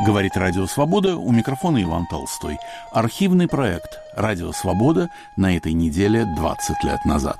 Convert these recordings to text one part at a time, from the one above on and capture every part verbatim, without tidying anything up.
Говорит Радио Свобода, у микрофона Иван Толстой. Архивный проект «Радио Свобода» на этой неделе двадцать лет назад.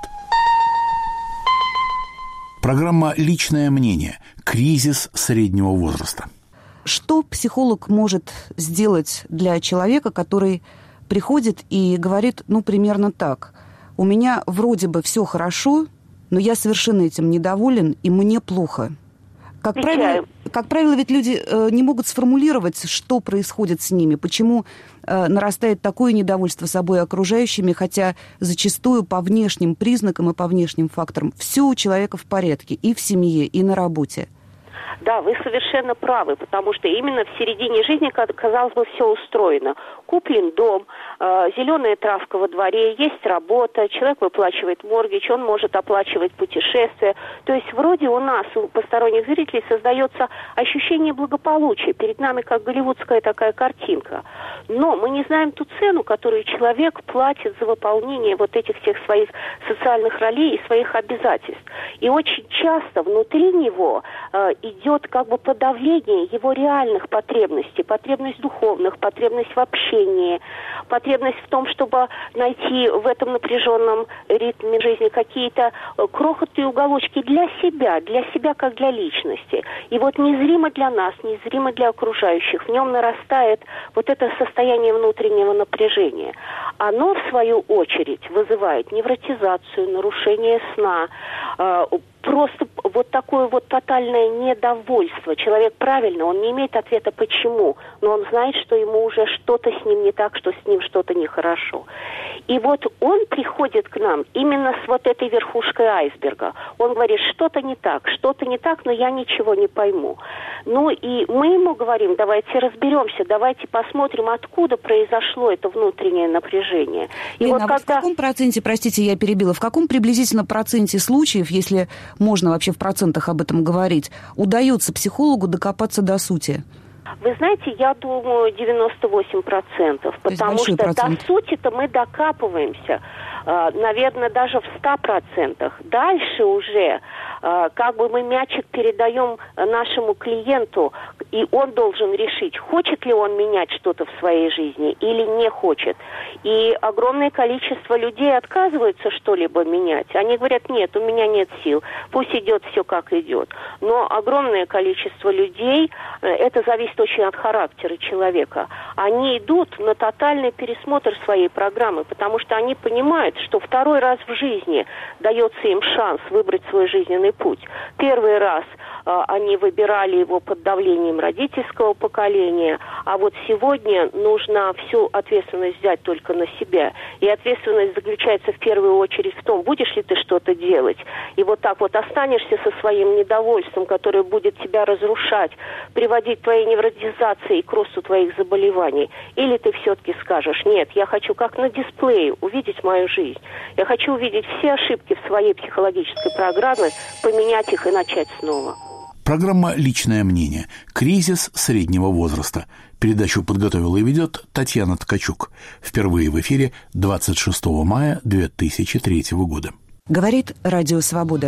Программа «Личное мнение. Кризис среднего возраста». Что психолог может сделать для человека, который приходит и говорит, ну, примерно так: у меня вроде бы все хорошо, но я совершенно этим недоволен, и мне плохо? Как правило, как правило, ведь люди э, не могут сформулировать, что происходит с ними, почему э, нарастает такое недовольство собой и окружающими, хотя зачастую по внешним признакам и по внешним факторам все у человека в порядке и в семье, и на работе. Да, вы совершенно правы, потому что именно в середине жизни, казалось бы, все устроено. Куплен дом, э, зеленая травка во дворе, есть работа, человек выплачивает моргидж, он может оплачивать путешествия. То есть вроде у нас, у посторонних зрителей, создается ощущение благополучия. Перед нами как голливудская такая картинка. Но мы не знаем ту цену, которую человек платит за выполнение вот этих всех своих социальных ролей и своих обязательств. И очень часто внутри него э, идет как бы подавление его реальных потребностей, потребность духовных, потребность в общении, потребность в том, чтобы найти в этом напряженном ритме жизни какие-то крохотные уголочки для себя, для себя как для личности. И вот незримо для нас, незримо для окружающих, в нем нарастает вот это состояние внутреннего напряжения. Оно, в свою очередь, вызывает невротизацию, нарушение сна, э, просто вот такое вот тотальное недовольство. Человек правильно, он не имеет ответа почему, но он знает, что ему уже что-то с ним не так, что с ним что-то нехорошо. И вот он приходит к нам именно с вот этой верхушкой айсберга. Он говорит, что-то не так, что-то не так, но я ничего не пойму. Ну и мы ему говорим, давайте разберемся, давайте посмотрим, откуда произошло это внутреннее напряжение. И Лена, вот а когда... в каком проценте, простите, я перебила, в каком приблизительно проценте случаев, если можно вообще в процентах об этом говорить, удается психологу докопаться до сути? Вы знаете, я думаю, девяносто восемь процентов, потому что процент. До сути-то мы докапываемся, наверное, даже в ста процентах. Дальше уже как бы мы мячик передаем нашему клиенту, и он должен решить, хочет ли он менять что-то в своей жизни или не хочет. И огромное количество людей отказываются что-либо менять. Они говорят, нет, у меня нет сил, пусть идет все как идет. Но огромное количество людей, это зависит очень от характера человека, они идут на тотальный пересмотр своей программы, потому что они понимают, что второй раз в жизни дается им шанс выбрать свой жизненный путь. Первый раз э, они выбирали его под давлением родительского поколения, а вот сегодня нужно всю ответственность взять только на себя. И ответственность заключается в первую очередь в том, будешь ли ты что-то делать. И вот так вот останешься со своим недовольством, которое будет тебя разрушать, приводить к твоей невротизации и к росту твоих заболеваний. Или ты все-таки скажешь, нет, я хочу как на дисплее увидеть мою жизнь. Я хочу увидеть все ошибки в своей психологической программе, поменять их и начать снова. Программа «Личное мнение. Кризис среднего возраста». Передачу подготовила и ведет Татьяна Ткачук. Впервые в эфире двадцать шестого мая две тысячи третьего года. Говорит Радио Свобода.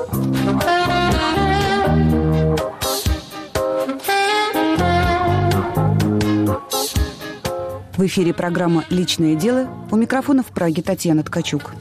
В эфире программа «Личное дело». У микрофона в Праге Татьяна Ткачук.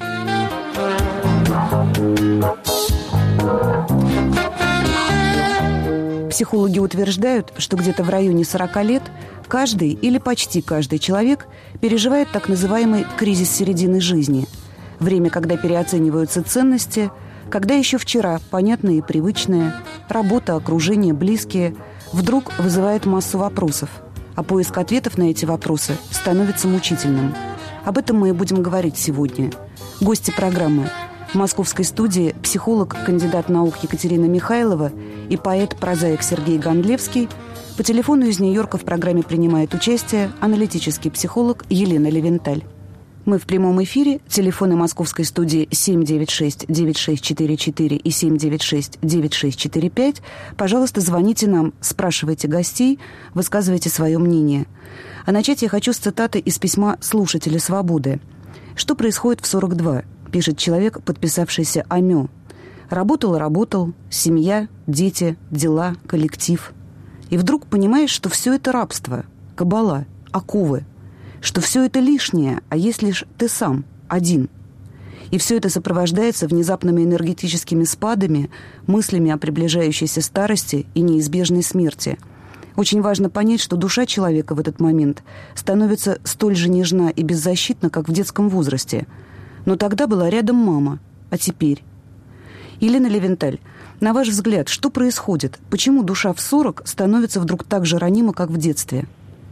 Психологи утверждают, что где-то в районе сорока лет каждый или почти каждый человек переживает так называемый кризис середины жизни. Время, когда переоцениваются ценности, когда еще вчера понятное и привычное, работа, окружение, близкие, вдруг вызывает массу вопросов. А поиск ответов на эти вопросы становится мучительным. Об этом мы и будем говорить сегодня. Гости программы. В московской студии психолог, кандидат наук Екатерина Михайлова и поэт-прозаик Сергей Гондлевский. По телефону из Нью-Йорка в программе принимает участие аналитический психолог Елена Левенталь. Мы в прямом эфире. Телефоны московской студии семь девять шесть девять шесть четыре четыре и семь девять шесть девять шесть четыре пять. Пожалуйста, звоните нам, спрашивайте гостей, высказывайте свое мнение. А начать я хочу с цитаты из письма слушателя «Свободы». «Что происходит в сорок два?» пишет человек, подписавшийся «Амё». «Работал и работал. Семья, дети, дела, коллектив. И вдруг понимаешь, что все это рабство, кабала, оковы, что все это лишнее, а есть лишь ты сам, один. И все это сопровождается внезапными энергетическими спадами, мыслями о приближающейся старости и неизбежной смерти. Очень важно понять, что душа человека в этот момент становится столь же нежна и беззащитна, как в детском возрасте. Но тогда была рядом мама, а теперь? Елена Левенталь, на ваш взгляд, что происходит? Почему душа в сорок становится вдруг так же ранима, как в детстве?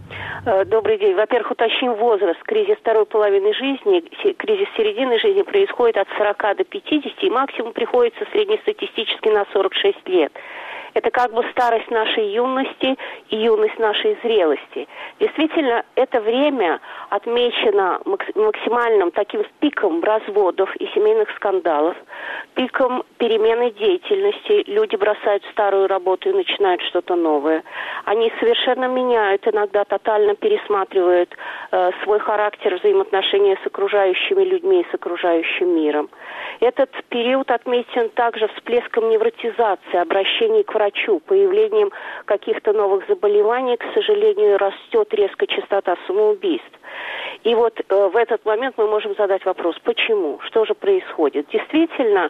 Добрый день. Во-первых, уточним возраст. Кризис второй половины жизни, кризис середины жизни происходит от сорока до пятидесяти, и максимум приходится среднестатистически на сорок шесть лет. Это как бы старость нашей юности и юность нашей зрелости. Действительно, это время отмечено максимальным таким пиком разводов и семейных скандалов, пиком перемены деятельности. Люди бросают старую работу и начинают что-то новое. Они совершенно меняют, иногда тотально пересматривают э, свой характер, взаимоотношения с окружающими людьми и с окружающим миром. Этот период отметен также всплеском невротизации, обращений к врачу, появлением каких-то новых заболеваний. К сожалению, растет резко частота самоубийств. И вот э, в этот момент мы можем задать вопрос, почему? Что же происходит? Действительно,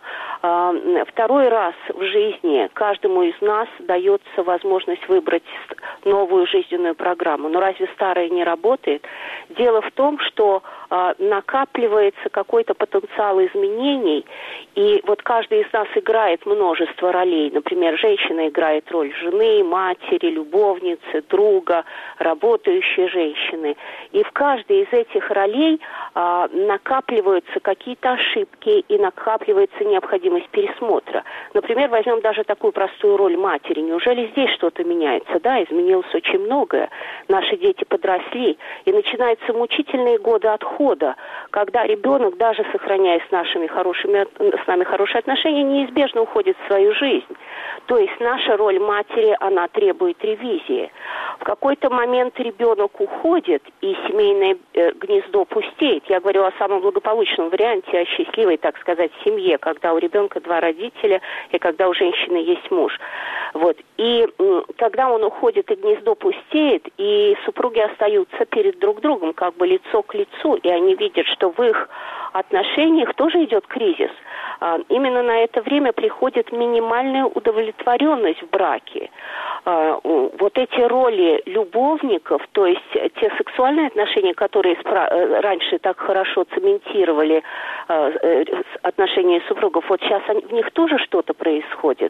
э, второй раз в жизни каждому из нас дается возможность выбрать новую жизненную программу. Но разве старая не работает? Дело в том, что э, накапливается какой-то потенциал изменений, и вот каждый из нас играет множество ролей. Например, женщина играет роль жены, матери, любовницы, друга, работающей женщины. И в каждой из этих ролей а, накапливаются какие-то ошибки и накапливается необходимость пересмотра. Например, возьмем даже такую простую роль матери. Неужели здесь что-то меняется? Да, изменилось очень многое. Наши дети подросли, и начинаются мучительные годы отхода, когда ребенок, даже сохраняя с, нашими хорошими, с нами хорошие отношения, неизбежно уходит в свою жизнь. То есть наша роль матери, она требует ревизии. В какой-то момент ребенок уходит, и семейное э, гнездо пустеет. Я говорю о самом благополучном варианте, о счастливой, так сказать, семье, когда у ребенка два родителя и когда у женщины есть муж. Вот. И э, когда он уходит, и гнездо пустеет, и супруги остаются перед друг другом, как бы лицо к лицу, и они видят, что в их отношениях тоже идет кризис. А, именно на это время приходит минимальная удовлетворенность в браке. А, вот эти роли любовников, то есть те сексуальные отношения, которые спра- раньше так хорошо цементировали а, отношения супругов, вот сейчас они, в них тоже что-то происходит.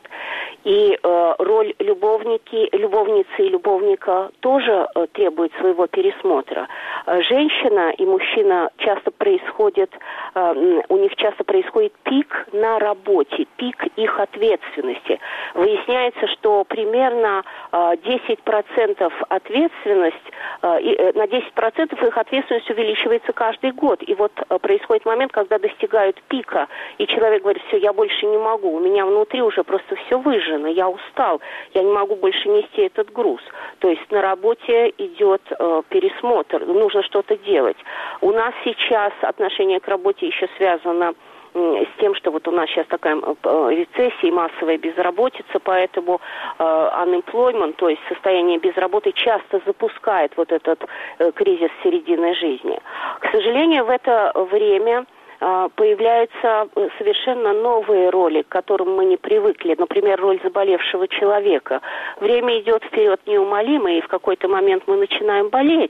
И а, роль любовники, любовницы и любовника тоже а, требует своего пересмотра. А, женщина и мужчина часто происходит, а, у них часто происходит пик на работе, пик их ответственности. Выясняется, что примерно э, десять процентов ответственность, э, и, на десять процентов их ответственность увеличивается каждый год. И вот э, происходит момент, когда достигают пика, и человек говорит, все, я больше не могу, у меня внутри уже просто все выжжено, я устал, я не могу больше нести этот груз. То есть на работе идет э, пересмотр, нужно что-то делать. У нас сейчас отношение к работе еще связано с тем, что вот у нас сейчас такая рецессия и массовая безработица, поэтому э, unemployment, то есть состояние без работы, часто запускает вот этот э, кризис середины жизни. К сожалению, в это время появляются совершенно новые роли, к которым мы не привыкли. Например, роль заболевшего человека. Время идет вперед неумолимо, и в какой-то момент мы начинаем болеть.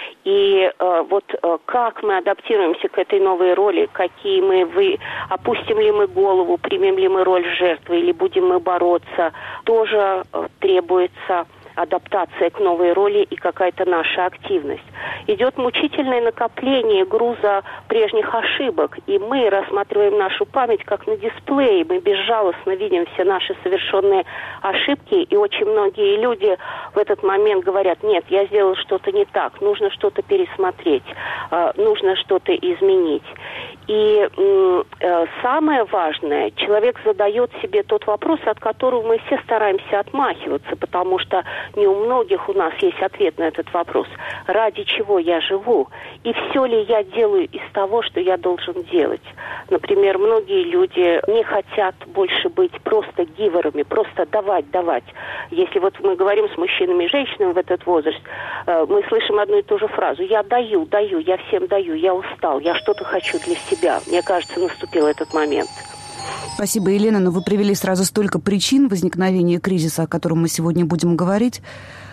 И э, вот э, как мы адаптируемся к этой новой роли, какие мы, вы, опустим ли мы голову, примем ли мы роль жертвы, или будем мы бороться, тоже э, требуется адаптация к новой роли и какая-то наша активность. Идет мучительное накопление груза прежних ошибок, и мы рассматриваем нашу память как на дисплее. Мы безжалостно видим все наши совершенные ошибки, и очень многие люди в этот момент говорят, нет, я сделал что-то не так, нужно что-то пересмотреть, нужно что-то изменить. И э, самое важное, человек задает себе тот вопрос, от которого мы все стараемся отмахиваться, потому что не у многих у нас есть ответ на этот вопрос. Ради чего я живу? И все ли я делаю из того, что я должен делать? Например, многие люди не хотят больше быть просто гиверами, просто давать, давать. Если вот мы говорим с мужчиной, мужчинами и женщинами в этот возраст, э, мы слышим одну и ту же фразу: я даю, даю, я всем даю, я устал, я что-то хочу для себя. Мне кажется, наступил этот момент. Спасибо, Елена, но вы привели сразу столько причин возникновения кризиса, о котором мы сегодня будем говорить,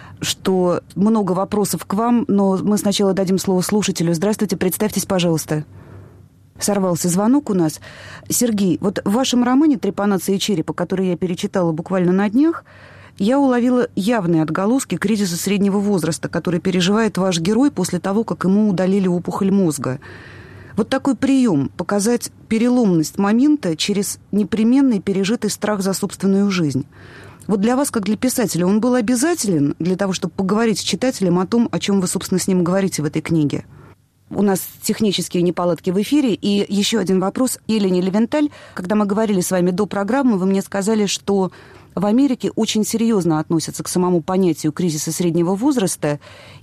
что много вопросов к вам, но мы сначала дадим слово слушателю. Здравствуйте, представьтесь, пожалуйста. Сорвался звонок у нас. Сергей, вот в вашем романе «Трепанация черепа», который я перечитала буквально на днях, я уловила явные отголоски кризиса среднего возраста, который переживает ваш герой после того, как ему удалили опухоль мозга. Вот такой прием – показать переломность момента через непременный пережитый страх за собственную жизнь. Вот для вас, как для писателя, он был обязателен для того, чтобы поговорить с читателем о том, о чем вы, собственно, с ним говорите в этой книге? У нас технические неполадки в эфире. И еще один вопрос. Елене Левенталь, когда мы говорили с вами до программы, вы мне сказали, что в Америке очень серьезно относятся к самому понятию кризиса среднего возраста,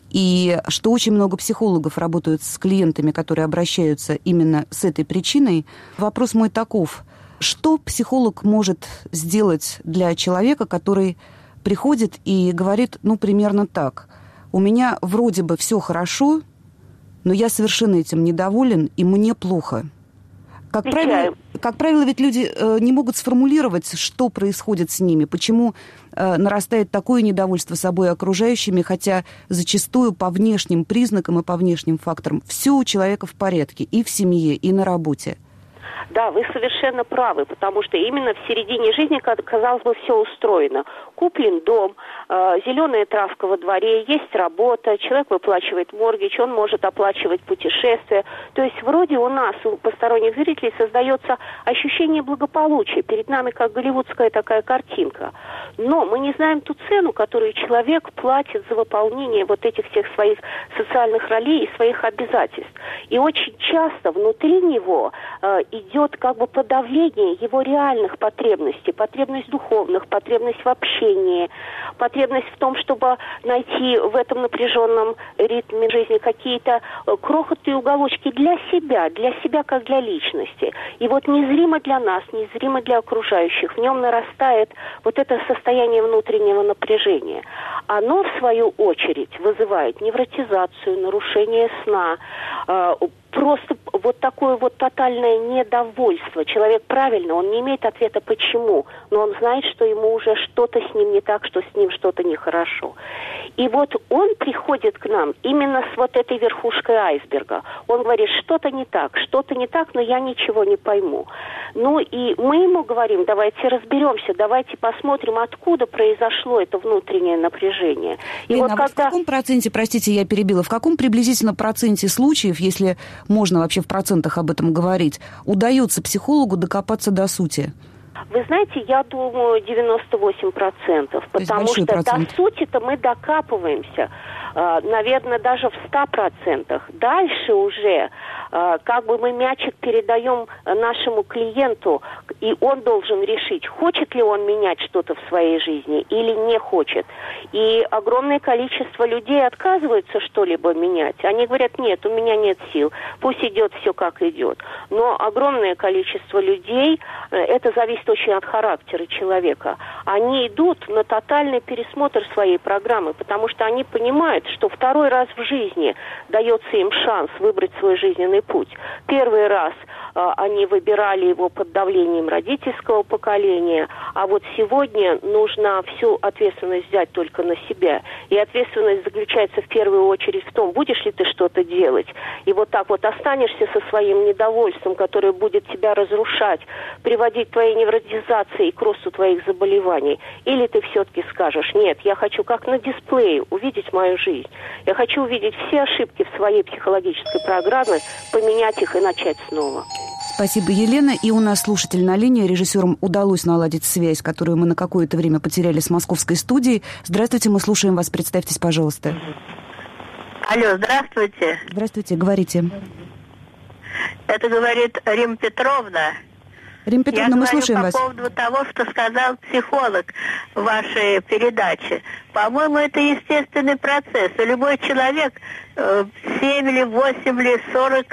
и что очень много психологов работают с клиентами, которые обращаются именно с этой причиной. Вопрос мой таков. Что психолог может сделать для человека, который приходит и говорит, ну, примерно так: у меня вроде бы все хорошо, но я совершенно этим недоволен, и мне плохо. Как правило, как правило, ведь люди э, не могут сформулировать, что происходит с ними, почему э, нарастает такое недовольство собой и окружающими, хотя зачастую по внешним признакам и по внешним факторам все у человека в порядке и в семье, и на работе. Да, вы совершенно правы, потому что именно в середине жизни, казалось бы, все устроено. Куплен дом, э, зеленая травка во дворе, есть работа, человек выплачивает моргидж, он может оплачивать путешествия. То есть вроде у нас, у посторонних зрителей, создается ощущение благополучия. Перед нами как голливудская такая картинка. Но мы не знаем ту цену, которую человек платит за выполнение вот этих всех своих социальных ролей и своих обязательств. И очень часто внутри него э, идет как бы подавление его реальных потребностей, потребность духовных, потребность в общении, потребность в том, чтобы найти в этом напряженном ритме жизни какие-то крохотные уголочки для себя, для себя как для личности. И вот незримо для нас, незримо для окружающих, в нем нарастает вот это состояние внутреннего напряжения. Оно, в свою очередь, вызывает невротизацию, нарушение сна, просто вот такое вот тотальное недовольство. Человек правильно, он не имеет ответа почему, но он знает, что ему уже что-то с ним не так, что с ним что-то нехорошо. И вот он приходит к нам именно с вот этой верхушкой айсберга. Он говорит, что-то не так, что-то не так, но я ничего не пойму. Ну и мы ему говорим, давайте разберемся, давайте посмотрим, откуда произошло это внутреннее напряжение. И Лена, вот а когда... вот в каком проценте, простите, я перебила, в каком приблизительно проценте случаев, если можно вообще в процентах об этом говорить, удается психологу докопаться до сути? Вы знаете, я думаю, девяносто восемь процентов, потому что процент. до сути-то мы докапываемся, наверное, даже в ста процентах. Дальше уже как бы мы мячик передаем нашему клиенту, и он должен решить, хочет ли он менять что-то в своей жизни или не хочет. И огромное количество людей отказываются что-либо менять. Они говорят, нет, у меня нет сил, пусть идет все как идет. Но огромное количество людей, это зависит очень от характера человека, они идут на тотальный пересмотр своей программы, потому что они понимают, что второй раз в жизни дается им шанс выбрать свой жизненный путь. Первый раз э, они выбирали его под давлением родительского поколения, а вот сегодня нужно всю ответственность взять только на себя. И ответственность заключается в первую очередь в том, будешь ли ты что-то делать. И вот так вот останешься со своим недовольством, которое будет тебя разрушать, приводить к твоей невротизации и к росту твоих заболеваний. Или ты все-таки скажешь, нет, я хочу как на дисплее увидеть мою жизнь. Я хочу увидеть все ошибки в своей психологической программе, поменять их и начать снова. Спасибо, Елена. И у нас слушатель на линии. Режиссерам удалось наладить связь, которую мы на какое-то время потеряли с московской студией. Здравствуйте, мы слушаем вас. Представьтесь, пожалуйста. Алло, здравствуйте. Здравствуйте, говорите. Это говорит Римма Петровна. Римма Петровна, Я мы слушаем вас. по поводу того, что сказал психолог в вашей передаче. По-моему, это естественный процесс. И любой человек, семь или восемь или сорок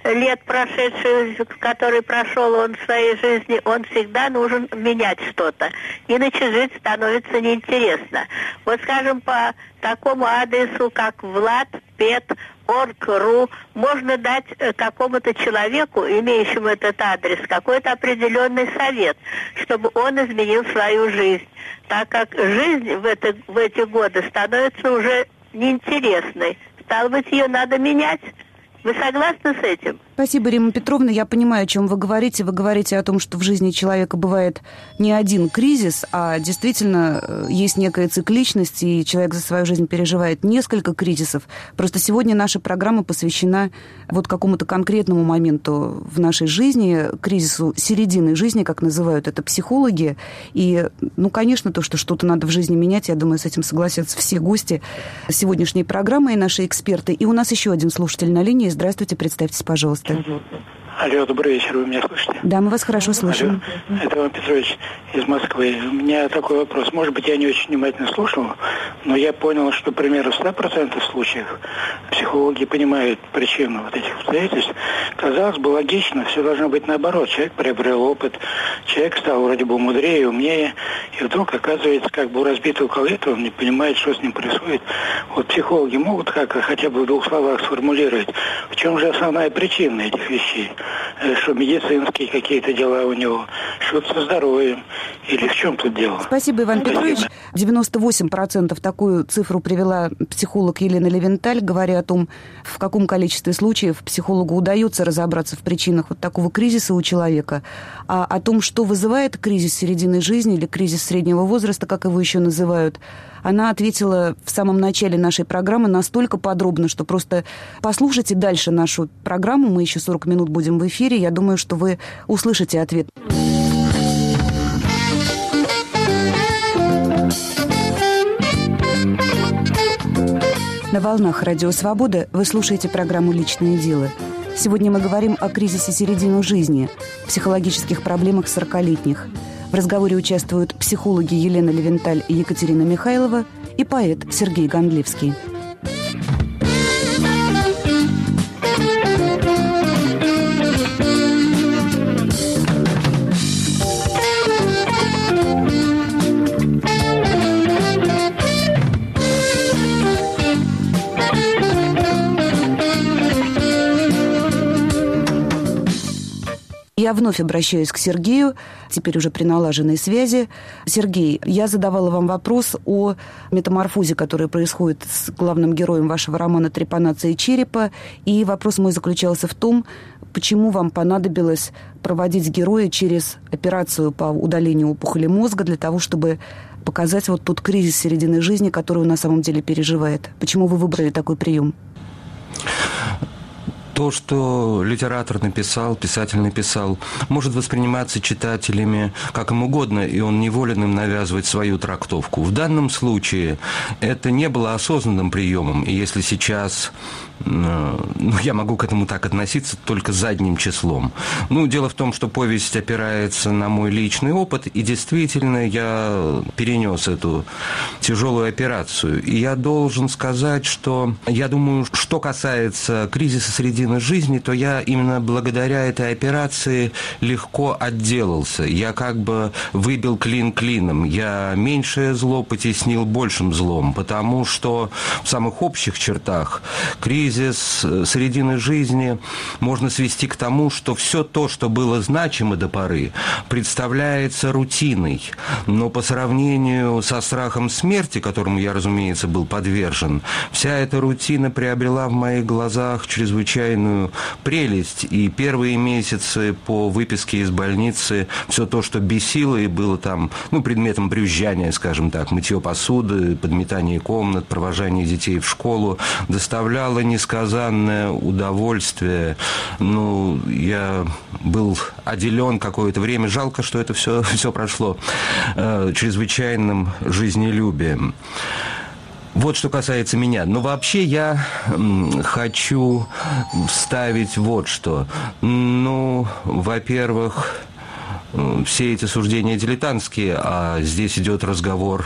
лет прошедших, который прошел он в своей жизни, он всегда нужен менять что-то. Иначе жить становится неинтересно. Вот, скажем, по такому адресу, как влад пет точка орг точка ру, можно дать какому-то человеку, имеющему этот адрес, какой-то определенный совет, чтобы он изменил свою жизнь. Так как жизнь в, это, в эти годы становится уже неинтересной. Стало быть, ее надо менять. Вы согласны с этим? Спасибо, Римма Петровна. Я понимаю, о чем вы говорите. Вы говорите о том, что в жизни человека бывает не один кризис, а действительно есть некая цикличность, и человек за свою жизнь переживает несколько кризисов. Просто сегодня наша программа посвящена вот какому-то конкретному моменту в нашей жизни, кризису середины жизни, как называют это психологи. И, ну, конечно, то, что что-то надо в жизни менять, я думаю, с этим согласятся все гости сегодняшней программы и наши эксперты. И у нас еще один слушатель на линии. Здравствуйте, представьтесь, пожалуйста. Алло, добрый вечер, вы меня слышите? Да, мы вас хорошо слышим. Алло, это Иван Петрович из Москвы. У меня такой вопрос. Может быть, я не очень внимательно слушал, но я понял, что примерно в ста процентах случаев психологи понимают причину вот этих обстоятельств. Казалось бы, логично, все должно быть наоборот. Человек приобрел опыт, человек стал вроде бы мудрее, умнее, и вдруг оказывается, как бы у разбитого колета, он не понимает, что с ним происходит. Вот психологи могут как хотя бы в двух словах сформулировать, в чем же основная причина этих вещей? Что медицинские какие-то дела у него, что со здоровьем, или в чем тут дело? Спасибо, Иван Спасибо. Петрович. девяносто восемь процентов такую цифру привела психолог Елена Левенталь, говоря о том, в каком количестве случаев психологу удается разобраться в причинах вот такого кризиса у человека. А о том, что вызывает кризис середины жизни или кризис среднего возраста, как его еще называют, она ответила в самом начале нашей программы настолько подробно, что просто послушайте дальше нашу программу. Мы еще сорок минут будем в эфире. Я думаю, что вы услышите ответ. На волнах Радио Свобода вы слушаете программу «Личное дело». Сегодня мы говорим о кризисе середины жизни, психологических проблемах сорокалетних. В разговоре участвуют психологи Елена Левенталь и Екатерина Михайлова и поэт Сергей Гондлевский. Я вновь обращаюсь к Сергею, теперь уже при налаженной связи. Сергей, я задавала вам вопрос о метаморфозе, которая происходит с главным героем вашего романа «Трепанация черепа». И вопрос мой заключался в том, почему вам понадобилось проводить героя через операцию по удалению опухоли мозга для того, чтобы показать вот тот кризис середины жизни, который он на самом деле переживает. Почему вы выбрали такой прием? То, что литератор написал, писатель написал, может восприниматься читателями как им угодно, и он не волен им навязывать свою трактовку. В данном случае это не было осознанным приемом, и если сейчас... Ну, я могу к этому так относиться только задним числом. Ну, дело в том, что повесть опирается на мой личный опыт, и действительно я перенес эту тяжелую операцию. И я должен сказать, что я думаю, что касается кризиса середины жизни, то я именно благодаря этой операции легко отделался. Я как бы выбил клин клином. Я меньшее зло потеснил большим злом, потому что в самых общих чертах кризис Кризис середины жизни можно свести к тому, что все то, что было значимо до поры, представляется рутиной. Но по сравнению со страхом смерти, которому я, разумеется, был подвержен, вся эта рутина приобрела в моих глазах чрезвычайную прелесть. И первые месяцы по выписке из больницы все то, что бесило и было там, ну, предметом брюзжания, скажем так, мытье посуды, подметание комнат, провожание детей в школу, доставляло не несказанное удовольствие. Ну, я был отделен какое-то время. Жалко, что это все, все прошло э, чрезвычайным жизнелюбием. Вот что касается меня. Но вообще я хочу вставить вот что. Ну, во-первых, все эти суждения дилетантские, а здесь идет разговор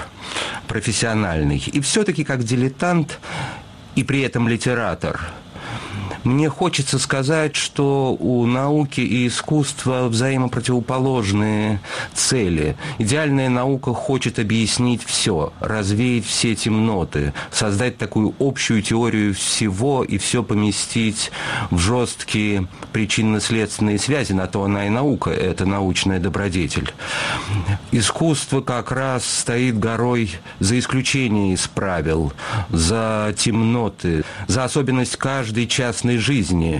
профессиональный. И все-таки как дилетант и при этом литератор, Мне хочется сказать, что у науки и искусства взаимопротивоположные цели. Идеальная наука хочет объяснить все, развеять все темноты, создать такую общую теорию всего и все поместить в жесткие причинно-следственные связи. На то она и наука, это научная добродетель. Искусство как раз стоит горой за исключение из правил, за темноты, за особенность каждой частной жизни.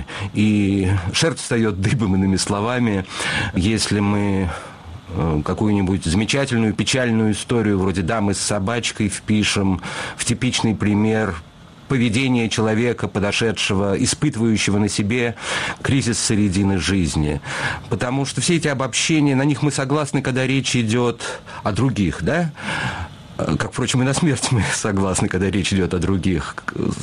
И шерсть встает дыбом, иными словами, если мы какую-нибудь замечательную печальную историю вроде «Дамы с собачкой» впишем в типичный пример поведения человека, подошедшего, испытывающего на себе кризис середины жизни. Потому что все эти обобщения, на них мы согласны, когда речь идет о других, да? Как, впрочем, и на смерть мы согласны, когда речь идет о других.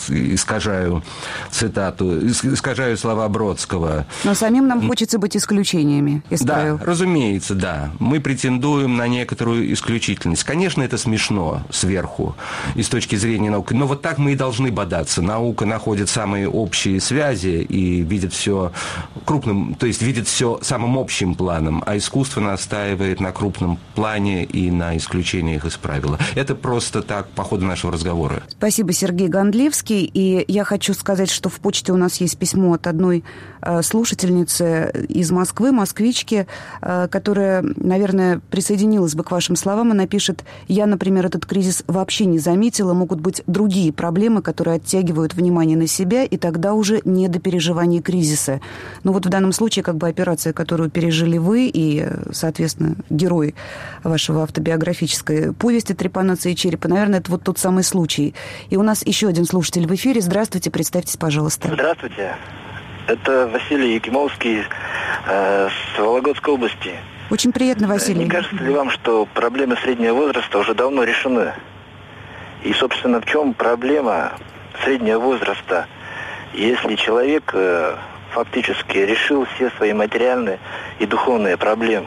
Искажаю цитату, искажаю слова Бродского. Но самим нам хочется быть исключениями из правил. Да, разумеется, да. Мы претендуем на некоторую исключительность. Конечно, это смешно сверху и с точки зрения науки, но вот так мы и должны бодаться. Наука находит самые общие связи и видит все крупным, то есть видит все самым общим планом, а искусство настаивает на крупном плане и на исключениях из правила. Это просто так по ходу нашего разговора. Спасибо, Сергей Гондлевский. И я хочу сказать, что в почте у нас есть письмо от одной э, слушательницы из Москвы, москвички, э, которая, наверное, присоединилась бы к вашим словам. Она пишет: «Я, например, этот кризис вообще не заметила. Могут быть другие проблемы, которые оттягивают внимание на себя, и тогда уже не до переживания кризиса». Но вот в данном случае как бы операция, которую пережили вы и, соответственно, герой вашего автобиографической повести «Трепанация черепа», наверное, это вот тот самый случай. И у нас еще один слушатель в эфире. Здравствуйте, представьтесь, пожалуйста. Здравствуйте. Это Василий Якимовский э, с Вологодской области. Очень приятно, Василий. Не кажется ли вам, что проблемы среднего возраста уже давно решены? И, собственно, в чем проблема среднего возраста, если человек э, фактически решил все свои материальные и духовные проблемы?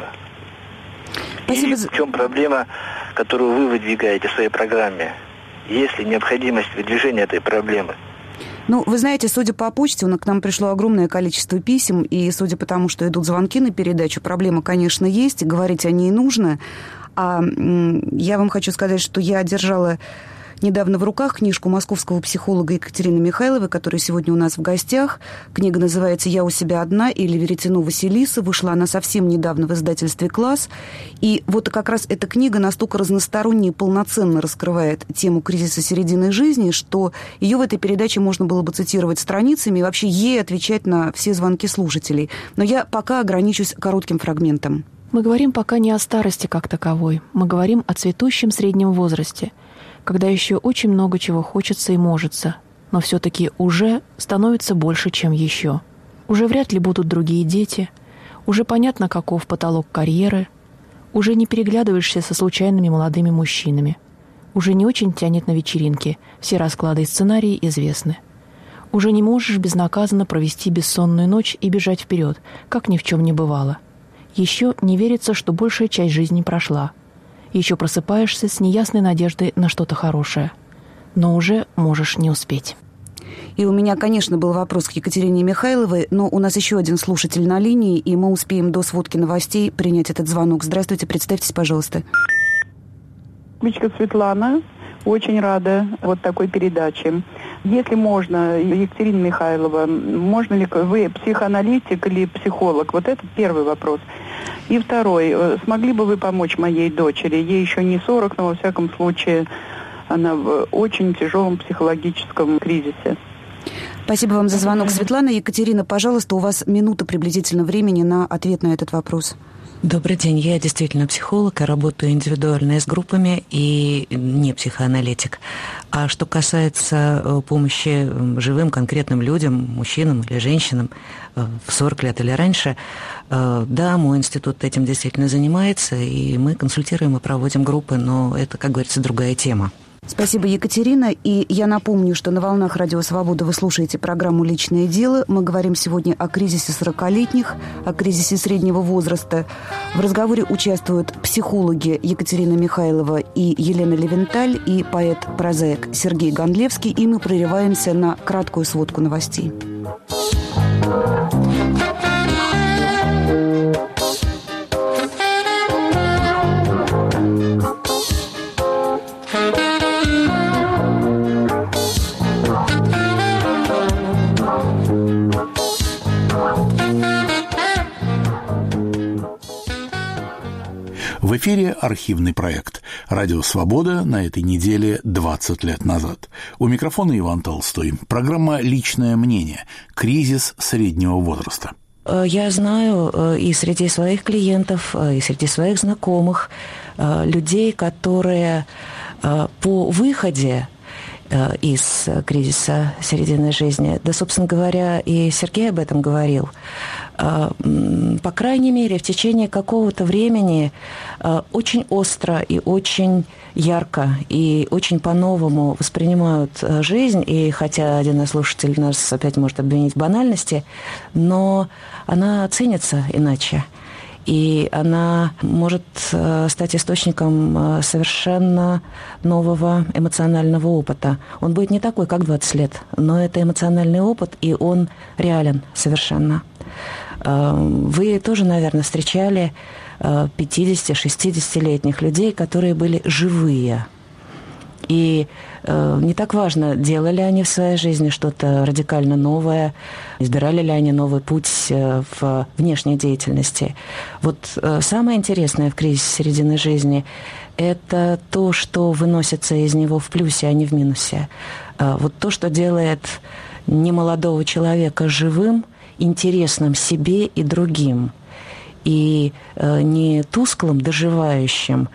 Спасибо. И в чем проблема, которую вы выдвигаете в своей программе? Есть ли необходимость выдвижения этой проблемы? Ну, вы знаете, судя по почте, к нам пришло огромное количество писем, и судя по тому, что идут звонки на передачу, проблема, конечно, есть, и говорить о ней нужно. А я вам хочу сказать, что я держала недавно в руках книжку московского психолога Екатерины Михайловой, которая сегодня у нас в гостях. Книга называется «Я у себя одна» или «Веретено Василисы». Вышла она совсем недавно в издательстве «Класс». И вот как раз эта книга настолько разносторонне и полноценно раскрывает тему кризиса середины жизни, что ее в этой передаче можно было бы цитировать страницами и вообще ей отвечать на все звонки слушателей. Но я пока ограничусь коротким фрагментом. Мы говорим пока не о старости как таковой. Мы говорим о цветущем среднем возрасте, когда еще очень много чего хочется и можется, но все-таки уже становится больше, чем еще. Уже вряд ли будут другие дети, уже понятно, каков потолок карьеры, уже не переглядываешься со случайными молодыми мужчинами, уже не очень тянет на вечеринки, все расклады и сценарии известны. Уже не можешь безнаказанно провести бессонную ночь и бежать вперед, как ни в чем не бывало. Еще не верится, что большая часть жизни прошла. Еще просыпаешься с неясной надеждой на что-то хорошее. Но уже можешь не успеть. И у меня, конечно, был вопрос к Екатерине Михайловой, но у нас еще один слушатель на линии, и мы успеем до сводки новостей принять этот звонок. Здравствуйте, представьтесь, пожалуйста. Мичка Светлана. Очень рада вот такой передаче. Если можно, Екатерина Михайлова, можно ли вы психоаналитик или психолог? Вот это первый вопрос. И второй. Смогли бы вы помочь моей дочери? Ей еще не сорок, но во всяком случае она в очень тяжелом психологическом кризисе. Спасибо вам за звонок, Светлана. Екатерина, пожалуйста, у вас минута приблизительно времени на ответ на этот вопрос. Добрый день. Я действительно психолог, я работаю индивидуально с группами и не психоаналитик. А что касается помощи живым конкретным людям, мужчинам или женщинам в сорок лет или раньше, да, мой институт этим действительно занимается, и мы консультируем и проводим группы, но это, как говорится, другая тема. Спасибо, Екатерина. И я напомню, что на волнах Радио Свобода вы слушаете программу «Личное дело». Мы говорим сегодня о кризисе сорокалетних, о кризисе среднего возраста. В разговоре участвуют психологи Екатерина Михайлова и Елена Левенталь, и поэт-прозаик Сергей Гондлевский. И мы прерываемся на краткую сводку новостей. эфире архивный проект «Радио Свобода» на этой неделе двадцать лет назад. У микрофона Иван Толстой. Программа «Личное мнение. Кризис среднего возраста». Я знаю и среди своих клиентов, и среди своих знакомых людей, которые по выходе из кризиса середины жизни, да, собственно говоря, и Сергей об этом говорил, по крайней мере, в течение какого-то времени очень остро и очень ярко и очень по-новому воспринимают жизнь. И хотя один из слушателей нас опять может обвинить в банальности, но она ценится иначе. И она может стать источником совершенно нового эмоционального опыта. Он будет не такой, как двадцать лет, но это эмоциональный опыт, и он реален совершенно. Вы тоже, наверное, встречали пятидесяти-шестидесятилетних людей, которые были живые. И э, не так важно, делали они в своей жизни что-то радикально новое, избирали ли они новый путь э, в внешней деятельности. Вот э, самое интересное в кризисе середины жизни – это то, что выносится из него в плюсе, а не в минусе. Э, вот то, что делает немолодого человека живым, интересным себе и другим. И э, не тусклым, доживающим,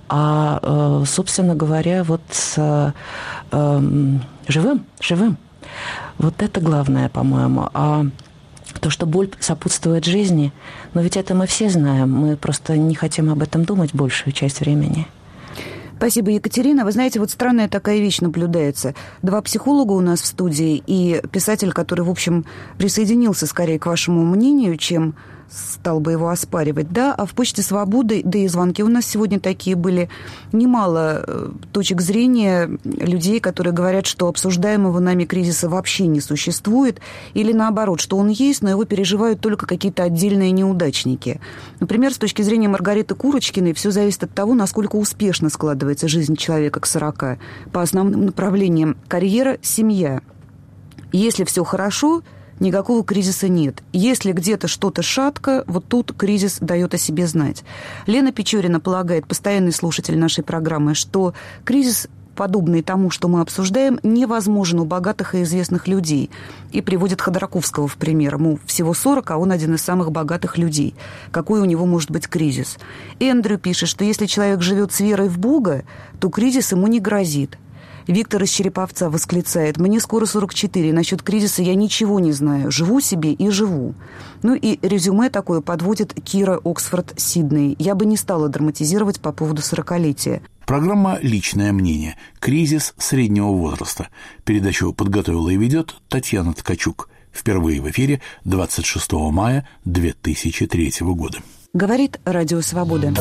а, собственно говоря, вот э, э, живым, живым. Вот это главное, по-моему. А то, что боль сопутствует жизни, но ведь это мы все знаем, мы просто не хотим об этом думать большую часть времени. Спасибо, Екатерина. Вы знаете, вот странная такая вещь наблюдается. Два психолога у нас в студии и писатель, который, в общем, присоединился скорее к вашему мнению, чем стал бы его оспаривать, да, а в «Почте Свободы», да и звонки у нас сегодня такие были, немало точек зрения людей, которые говорят, что обсуждаемого нами кризиса вообще не существует, или наоборот, что он есть, но его переживают только какие-то отдельные неудачники. Например, с точки зрения Маргариты Курочкиной, все зависит от того, насколько успешно складывается жизнь человека к сорока по основным направлениям: карьера, семья. Если все хорошо, никакого кризиса нет. Если где-то что-то шатко, вот тут кризис дает о себе знать. Лена Печорина полагает, постоянный слушатель нашей программы, что кризис, подобный тому, что мы обсуждаем, невозможен у богатых и известных людей. И приводит Ходорковского в пример. Ему всего сорок, а он один из самых богатых людей. Какой у него может быть кризис? Эндрю пишет, что если человек живет с верой в Бога, то кризис ему не грозит. Виктор из Череповца восклицает: «Мне скоро сорок четыре, насчет кризиса я ничего не знаю, живу себе и живу». Ну и резюме такое подводит Кира Оксфорд Сидней. «Я бы не стала драматизировать по поводу сорокалетия». Программа «Личное мнение. Кризис среднего возраста». Передачу подготовила и ведет Татьяна Ткачук. Впервые в эфире двадцать шестого мая две тысячи третьего года. Говорит Радио Свобода.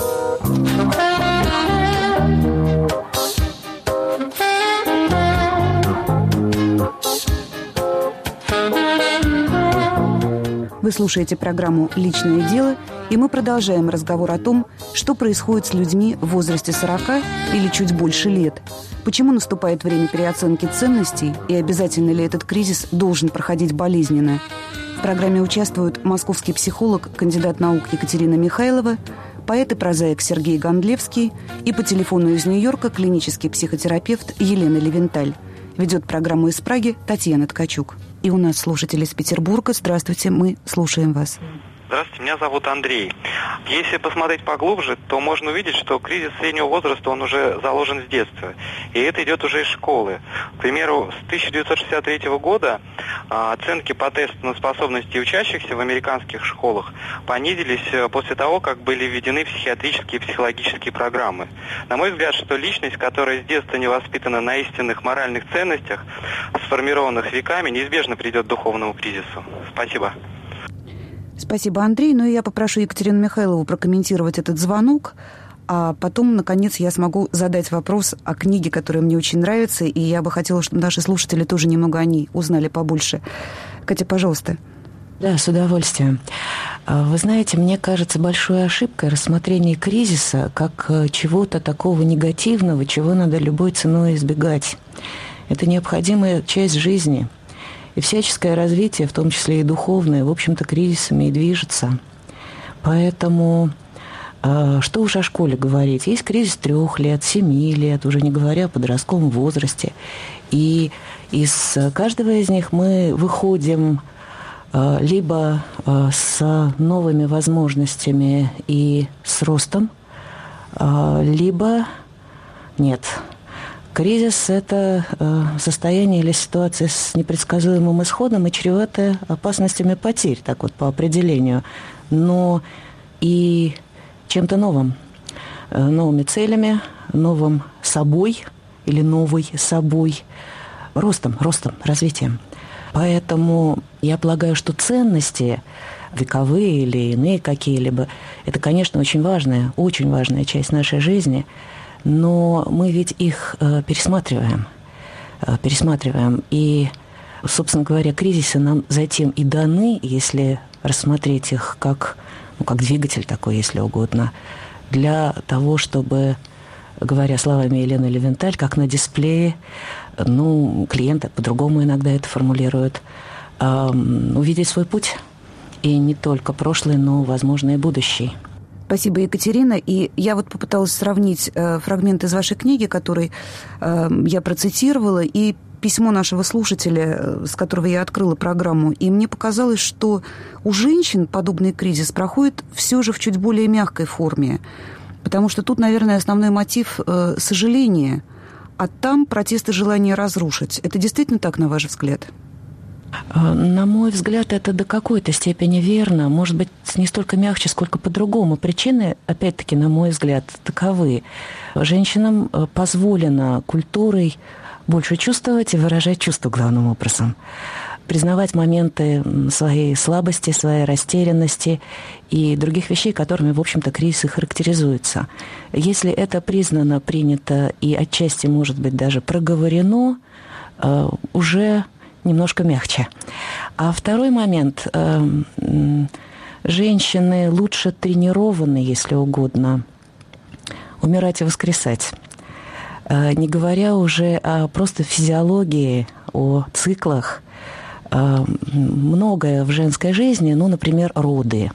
Вы слушаете программу «Личное дело», и мы продолжаем разговор о том, что происходит с людьми в возрасте сорока или чуть больше лет, почему наступает время переоценки ценностей и обязательно ли этот кризис должен проходить болезненно. В программе участвуют московский психолог, кандидат наук Екатерина Михайлова, поэт и прозаик Сергей Гондлевский и по телефону из Нью-Йорка клинический психотерапевт Елена Левенталь. Ведет программу из Праги Татьяна Ткачук. И у нас слушатель из Петербурга. Здравствуйте, мы слушаем вас. Здравствуйте, меня зовут Андрей. Если посмотреть поглубже, то можно увидеть, что кризис среднего возраста, он уже заложен с детства. И это идет уже из школы. К примеру, с тысяча девятьсот шестьдесят третьего года оценки по тесту на способности учащихся в американских школах понизились после того, как были введены психиатрические и психологические программы. На мой взгляд, что личность, которая с детства не воспитана на истинных моральных ценностях, сформированных веками, неизбежно придет к духовному кризису. Спасибо. Спасибо, Андрей. Ну и я попрошу Екатерину Михайлову прокомментировать этот звонок, а потом, наконец, я смогу задать вопрос о книге, которая мне очень нравится, и я бы хотела, чтобы наши слушатели тоже немного о ней узнали побольше. Катя, пожалуйста. Да, с удовольствием. Вы знаете, мне кажется большой ошибкой рассмотрение кризиса как чего-то такого негативного, чего надо любой ценой избегать. Это необходимая часть жизни. И всяческое развитие, в том числе и духовное, в общем-то, кризисами и движется. Поэтому Что уж о школе говорить. Есть кризис трех лет, семи лет, уже не говоря о подростковом возрасте. И из каждого из них мы выходим либо с новыми возможностями и с ростом, либо нет. Кризис – это состояние или ситуация с непредсказуемым исходом и чреватая опасностями потерь, так вот по определению, но и чем-то новым, новыми целями, новым собой или новой собой, ростом, ростом, развитием. Поэтому я полагаю, что ценности, вековые или иные какие-либо, это, конечно, очень важная, очень важная часть нашей жизни, но мы ведь их э, пересматриваем, э, пересматриваем. И, собственно говоря, кризисы нам затем и даны, если рассмотреть их как, ну, как двигатель такой, если угодно, для того, чтобы, говоря словами Елены Левенталь, как на дисплее, ну, клиенты по-другому иногда это формулируют, э, увидеть свой путь. И не только прошлый, но, возможно, и будущий. Спасибо, Екатерина. И я вот попыталась сравнить э, фрагмент из вашей книги, который э, я процитировала, и письмо нашего слушателя, э, с которого я открыла программу. И мне показалось, что у женщин подобный кризис проходит все же в чуть более мягкой форме. Потому что тут, наверное, основной мотив э, – сожаление, а там протест и желание разрушить. Это действительно так, на ваш взгляд? На мой взгляд, это до какой-то степени верно. Может быть, не столько мягче, сколько по-другому. Причины, опять-таки, на мой взгляд, таковы. Женщинам позволено культурой больше чувствовать и выражать чувства главным образом. Признавать моменты своей слабости, своей растерянности и других вещей, которыми, в общем-то, кризисы характеризуются. Если это признано, принято и отчасти, может быть, даже проговорено, уже немножко мягче. А второй момент. Женщины лучше тренированы, если угодно, умирать и воскресать. Не говоря уже о просто физиологии, о циклах. Многое в женской жизни, ну, например, роды.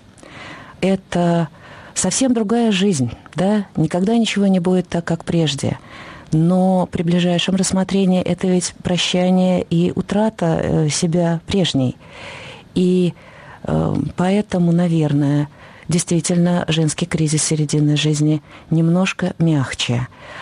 Это совсем другая жизнь, да? Никогда ничего не будет так, как прежде. Но при ближайшем рассмотрении это ведь прощание и утрата себя прежней. И э, поэтому, наверное, действительно женский кризис середины жизни немножко мягче.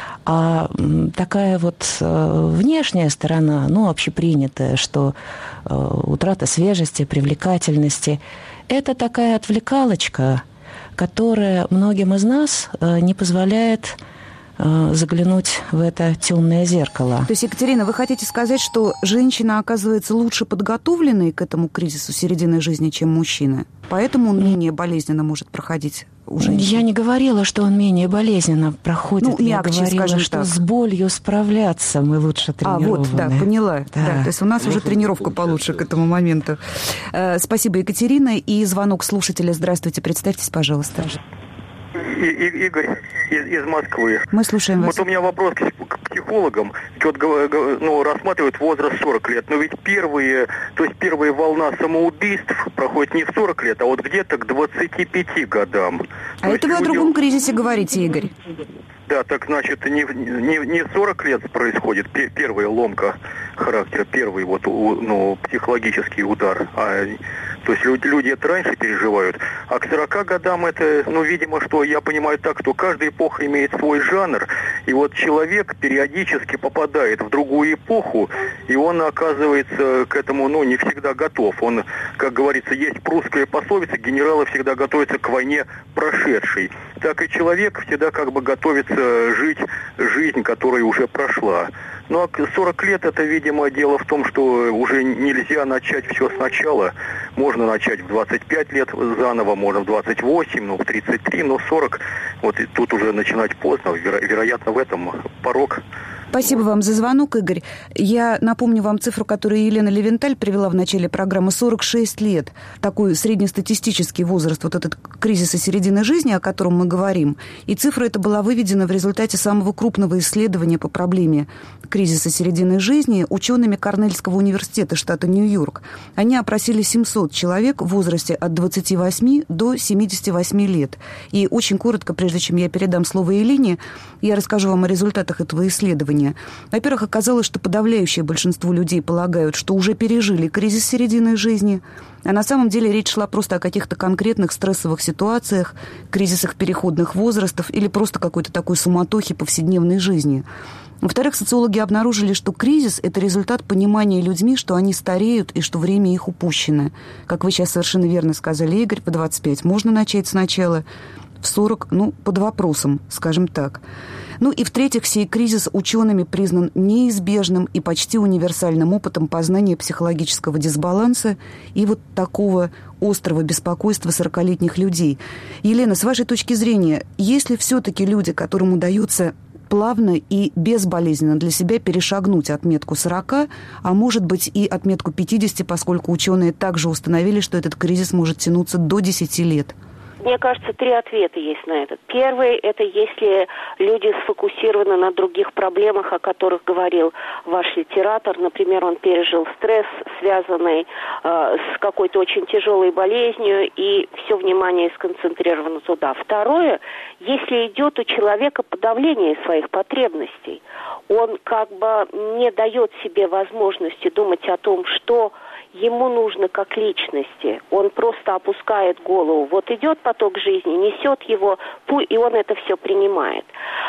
А такая вот э, внешняя сторона, ну, общепринятая, что э, утрата свежести, привлекательности, это такая отвлекалочка, которая многим из нас э, не позволяет заглянуть в это темное зеркало. То есть, Екатерина, вы хотите сказать, что женщина оказывается лучше подготовленной к этому кризису середины жизни, чем мужчина? Поэтому он менее болезненно может проходить у женщин? Я не говорила, что он менее болезненно проходит. Ну, мягче, Я говорила, что так. с болью справляться мы лучше тренированы. А, вот, да, поняла. Да. Да, то есть у нас уже тренировка получше к этому моменту. Спасибо, Екатерина. И звонок слушателя. Здравствуйте, представьтесь, пожалуйста. И, и, Игорь из, из Москвы. Мы слушаем вас. Вот у меня вопрос к, к психологам. Вот, ну, рассматривают возраст сорок лет. Но ведь первые, то есть первая волна самоубийств проходит не в сорок лет, а вот где-то к двадцати пяти годам. А то это вы люди... о другом кризисе говорите, Игорь. Да, так значит, не, не, не сорок лет происходит первая ломка характера, первый вот, ну, психологический удар, а то есть люди, люди это раньше переживают, а к сорока годам это, ну, видимо, что я понимаю так, что каждая эпоха имеет свой жанр, и вот человек периодически попадает в другую эпоху, и он оказывается к этому, ну, не всегда готов. Он, как говорится, есть прусская пословица, генералы всегда готовятся к войне прошедшей. Так и человек всегда как бы готовится жить жизнь, которая уже прошла. Ну, а сорок лет это, видимо, дело в том, что уже нельзя начать все сначала. Можно начать в двадцать пять лет заново, можно в двадцать восемь, ну, в тридцать три, но сорок, вот и тут уже начинать поздно. Веро- вероятно, в этом порог Спасибо вам за звонок, Игорь. Я напомню вам цифру, которую Елена Левенталь привела в начале программы. сорок шесть лет. Такой среднестатистический возраст, вот этот кризиса середины жизни, о котором мы говорим. И цифра эта была выведена в результате самого крупного исследования по проблеме кризиса середины жизни учеными Корнельского университета штата Нью-Йорк. Они опросили семьсот человек в возрасте от двадцати восьми до семидесяти восьми лет. И очень коротко, прежде чем я передам слово Елене, я расскажу вам о результатах этого исследования. Во-первых, оказалось, что подавляющее большинство людей полагают, что уже пережили кризис середины жизни, а на самом деле речь шла просто о каких-то конкретных стрессовых ситуациях, кризисах переходных возрастов или просто какой-то такой суматохе повседневной жизни. Во-вторых, социологи обнаружили, что кризис – это результат понимания людьми, что они стареют и что время их упущено. Как вы сейчас совершенно верно сказали, Игорь, по двадцать пять можно начать сначала, в сорок, ну, под вопросом, скажем так. Ну и в-третьих, сей кризис учеными признан неизбежным и почти универсальным опытом познания психологического дисбаланса и вот такого острого беспокойства сорокалетних людей. Елена, с вашей точки зрения, есть ли все-таки люди, которым удается плавно и безболезненно для себя перешагнуть отметку сорока, а может быть и отметку пятидесяти, поскольку ученые также установили, что этот кризис может тянуться до десяти лет? Мне кажется, три ответа есть на этот. Первый – это если люди сфокусированы на других проблемах, о которых говорил ваш литератор. Например, он пережил стресс, связанный э, с какой-то очень тяжелой болезнью, и все внимание сконцентрировано туда. Второе – если идет у человека подавление своих потребностей. Он как бы не дает себе возможности думать о том, что ему нужно как личности. Он просто опускает голову. Вот идет поток жизни, несет его, и он это все принимает.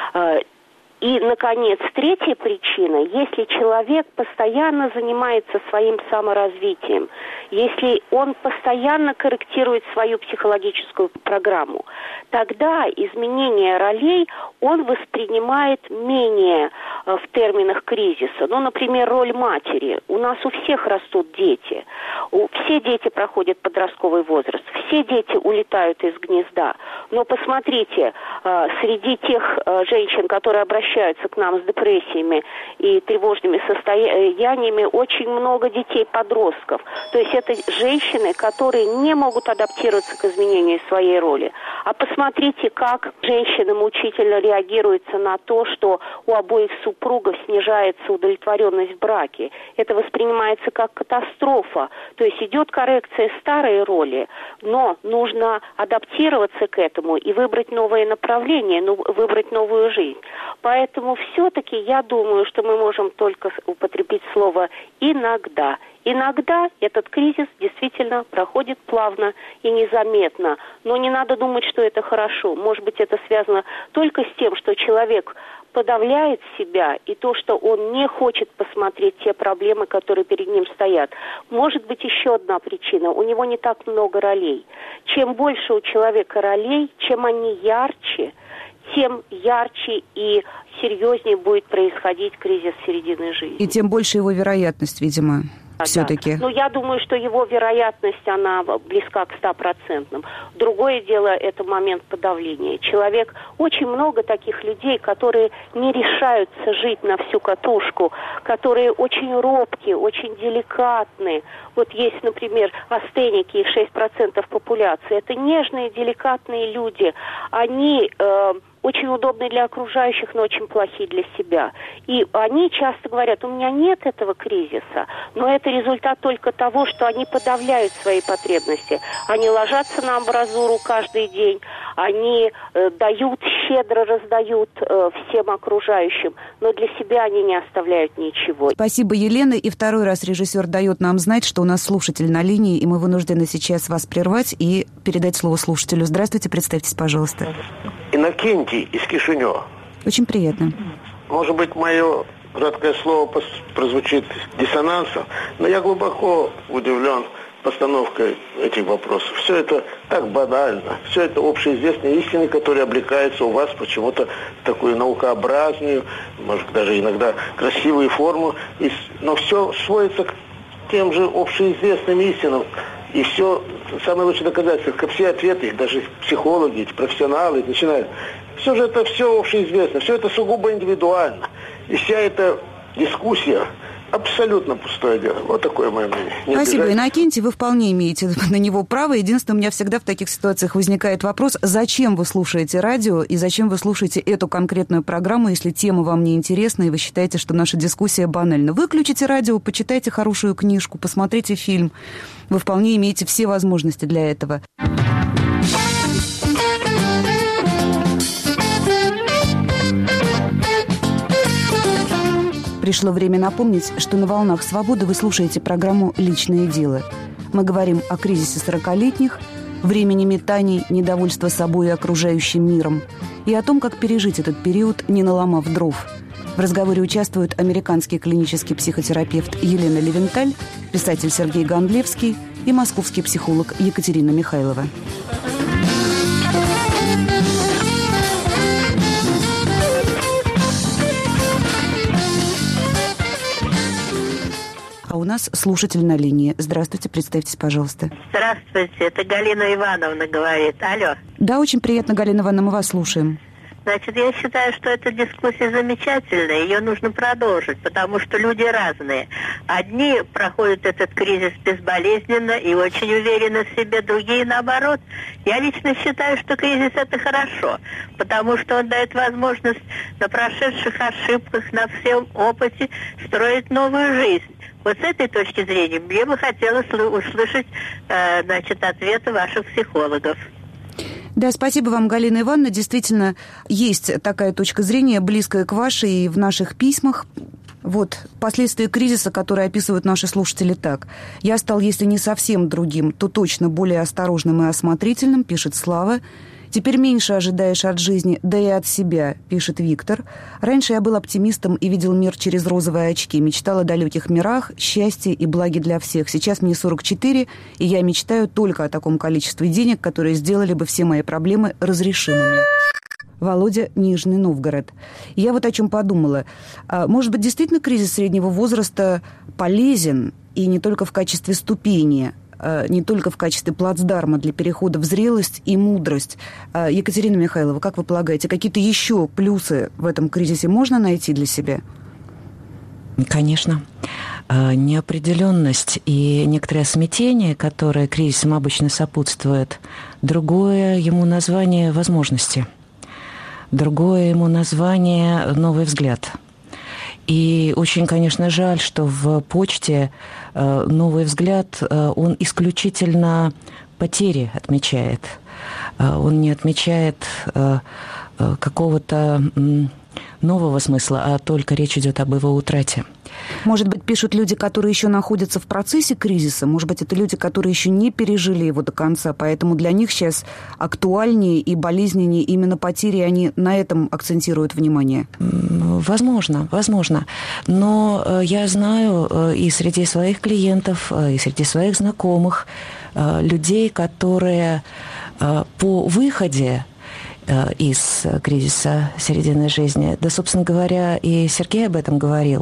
И, наконец, третья причина, если человек постоянно занимается своим саморазвитием, если он постоянно корректирует свою психологическую программу, тогда изменение ролей он воспринимает менее в терминах кризиса. Ну, например, роль матери. У нас у всех растут дети. У, все дети проходят подростковый возраст. Все дети улетают из гнезда. Но посмотрите, среди тех женщин, которые обращаются к нам с депрессиями и тревожными состояниями, очень много детей-подростков. То есть это женщины, которые не могут адаптироваться к изменению своей роли. А посмотрите, как женщина мучительно реагируется на то, что у обоих супругов снижается удовлетворенность в браке. Это воспринимается как катастрофа. То есть идет коррекция старой роли, но нужно адаптироваться к этому и выбрать новое направление, ну, выбрать новую жизнь. Поэтому все-таки я думаю, что мы можем только употребить слово «иногда». Иногда этот кризис действительно проходит плавно и незаметно, но не надо думать, что это хорошо. Может быть, это связано только с тем, что человек подавляет себя, и то, что он не хочет посмотреть те проблемы, которые перед ним стоят. Может быть, еще одна причина. У него не так много ролей. Чем больше у человека ролей, чем они ярче, тем ярче и серьезнее будет происходить кризис середины жизни. И тем больше его вероятность, видимо. Все-таки. Да. Ну, я думаю, что его вероятность, она близка к стопроцентным. Другое дело, это момент подавления. Человек, очень много таких людей, которые не решаются жить на всю катушку, которые очень робкие, очень деликатные. Вот есть, например, астеники, их шесть процентов популяции. Это нежные, деликатные люди. Они э, очень удобны для окружающих, но очень плохие для себя. И они часто говорят, у меня нет этого кризиса, но это результат только того, что они подавляют свои потребности. Они ложатся на амбразуру каждый день, они э, дают, щедро раздают э, всем окружающим, но для себя они не оставляют ничего. Спасибо, Елена. И второй раз режиссер дает нам знать, что у нас слушатель на линии, и мы вынуждены сейчас вас прервать и передать слово слушателю. Здравствуйте, представьтесь, пожалуйста. Иннокентий из Кишинева. Очень приятно. Может быть, мое краткое слово прозвучит диссонансом, но я глубоко удивлен постановкой этих вопросов. Все это так банально, все это общеизвестные истины, которые облекаются у вас почему-то в такую наукообразную, может, даже иногда красивую форму, но все сводится к тем же общеизвестным истинам. И все, самое лучшее доказательство, как все ответы, их даже психологи, эти профессионалы начинают. Все же это все общеизвестно, все это сугубо индивидуально. И вся эта дискуссия абсолютно пустое дело. Вот такое мое мнение. Не Спасибо, обижайтесь. Иннокентий, вы вполне имеете на него право. Единственное, у меня всегда в таких ситуациях возникает вопрос, зачем вы слушаете радио и зачем вы слушаете эту конкретную программу, если тема вам не интересна и вы считаете, что наша дискуссия банальна. Выключите радио, почитайте хорошую книжку, посмотрите фильм. Вы вполне имеете все возможности для этого. Пришло время напомнить, что на «Волнах свободы» вы слушаете программу «Личное дело». Мы говорим о кризисе сорокалетних, времени метаний, недовольства собой и окружающим миром, и о том, как пережить этот период, не наломав дров. В разговоре участвуют американский клинический психотерапевт Елена Левенталь, писатель Сергей Гондлевский и московский психолог Екатерина Михайлова. А у нас слушатель на линии. Здравствуйте, представьтесь, пожалуйста. Здравствуйте, это Галина Ивановна говорит. Алло. Да, очень приятно, Галина Ивановна, мы вас слушаем. Значит, я считаю, что эта дискуссия замечательная, ее нужно продолжить, потому что люди разные. Одни проходят этот кризис безболезненно и очень уверены в себе, другие наоборот. Я лично считаю, что кризис – это хорошо, потому что он дает возможность на прошедших ошибках, на всем опыте строить новую жизнь. Вот с этой точки зрения мне бы хотелось услышать э, значит, ответы ваших психологов. Да, спасибо вам, Галина Ивановна. Действительно, есть такая точка зрения, близкая к вашей, и в наших письмах. Вот последствия кризиса, которые описывают наши слушатели так. «Я стал, если не совсем другим, то точно более осторожным и осмотрительным», пишет Слава. «Теперь меньше ожидаешь от жизни, да и от себя», пишет Виктор. «Раньше я был оптимистом и видел мир через розовые очки, мечтал о далеких мирах, счастье и благе для всех. Сейчас мне сорок четыре, и я мечтаю только о таком количестве денег, которые сделали бы все мои проблемы разрешимыми». Володя, Нижний Новгород. Я вот о чем подумала. Может быть, действительно кризис среднего возраста полезен, и не только в качестве ступени, не только в качестве плацдарма для перехода в зрелость и мудрость. Екатерина Михайлова, как вы полагаете, какие-то еще плюсы в этом кризисе можно найти для себя? Конечно. Неопределенность и некоторое смятение, которое кризисам обычно сопутствует, другое ему название возможности, другое ему название новый взгляд. И очень, конечно, жаль, что в почте новый взгляд, он исключительно потери отмечает. Он не отмечает какого-то нового смысла, а только речь идет об его утрате. Может быть, пишут люди, которые еще находятся в процессе кризиса, может быть, это люди, которые еще не пережили его до конца, поэтому для них сейчас актуальнее и болезненнее именно потери, они на этом акцентируют внимание. Возможно, возможно. Но я знаю и среди своих клиентов, и среди своих знакомых людей, которые по выходе из кризиса середины жизни. Да, собственно говоря, и Сергей об этом говорил.